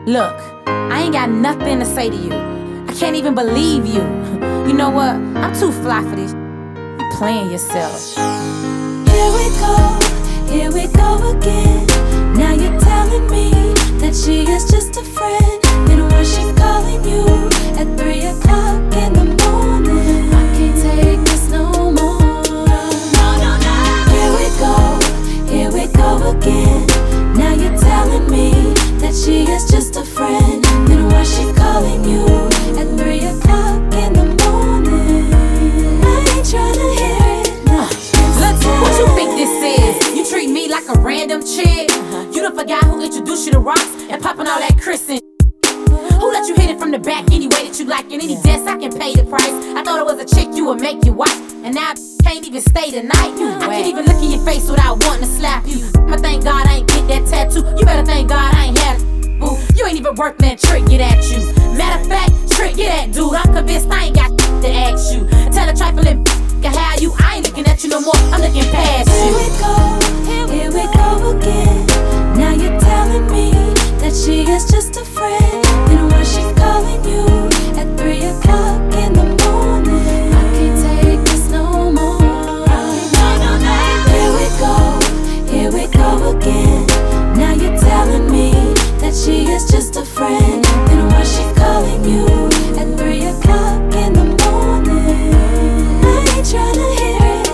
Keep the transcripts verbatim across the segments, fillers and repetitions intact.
Look, I ain't got nothing to say to you. I can't even believe you. You know what? I'm too fly for this. You're playing yourself. Here we go, here we go again. Now you're telling me that she is just a friend. Then why she calling you at three o'clock in the morning? I can't take this no more. No, no, no. Here we go, here we go again. Now you're telling me that she is just a friend. Then why she calling you at three o'clock in the morning? I ain't tryna hear it. No. Look, what you think this is? You treat me like a random chick. You done forgot who introduced you to rocks and popping all that Chris and who let you hit it from the back any way that you like? In any dance, I can pay the price. I thought it was a chick you would make you watch, and now I can't even stay the night. I can't even look in your face without wanting to slap you. I'ma thank God I ain't get that tattoo. You better thank God I ain't had it, boo. You ain't even worth that trick, get at you. Matter of fact, trick, get at dude. I'm convinced I ain't got to ask you. Tell a trifling can have you. I ain't looking at you no more. I'm looking past you. Here we go, here we go again. Now you're telling me that she is just a friend. Then why she calling you at three o'clock in the morning? I can't take this no more. Here we go, here we go again. Now you're telling me that she is just a friend. Then why she calling you at three o'clock in the morning? I ain't tryna hear it.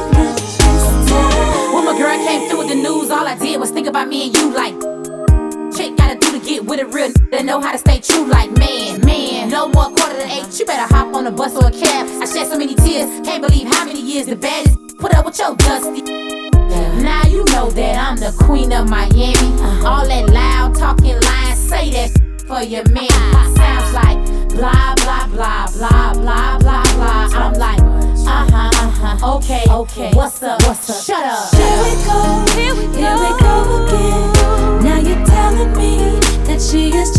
When my girl came through with the news, all I did was think about me and you like chick gotta do to get with a real n- that know how to stay true like man, man. No more quarter to eight, you better hop on a bus or a cab. I shed so many tears, can't believe how many years the baddest put up with your dusty. Now you know that I'm the queen of Miami. All that loud talking lines, say that for your man. Sounds like blah blah blah blah blah blah blah. I'm like, uh huh, uh huh. Okay, okay. What's up? What's up? Shut up. Here we go, here we go, here we go again. Now you're telling me that she is